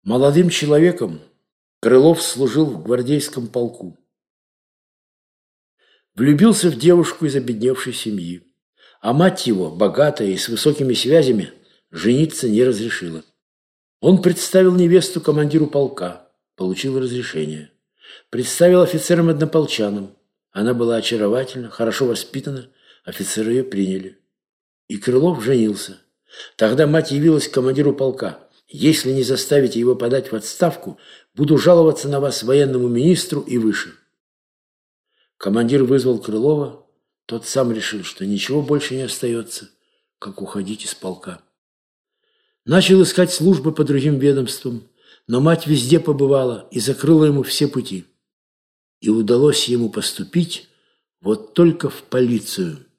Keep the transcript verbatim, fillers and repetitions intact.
Молодым человеком Крылов служил в гвардейском полку. Влюбился в девушку из обедневшей семьи, а мать его, богатая и с высокими связями, жениться не разрешила. Он представил невесту командиру полка, получил разрешение. Представил офицерам-однополчанам. Она была очаровательна, хорошо воспитана, офицеры ее приняли. И Крылов женился. Тогда мать явилась к командиру полка. «Если не заставите его подать в отставку, буду жаловаться на вас военному министру и выше». Командир вызвал Крылова. Тот сам решил, что ничего больше не остается, как уходить из полка. Начал искать службы по другим ведомствам, но мать везде побывала и закрыла ему все пути. И удалось ему поступить вот только в полицию.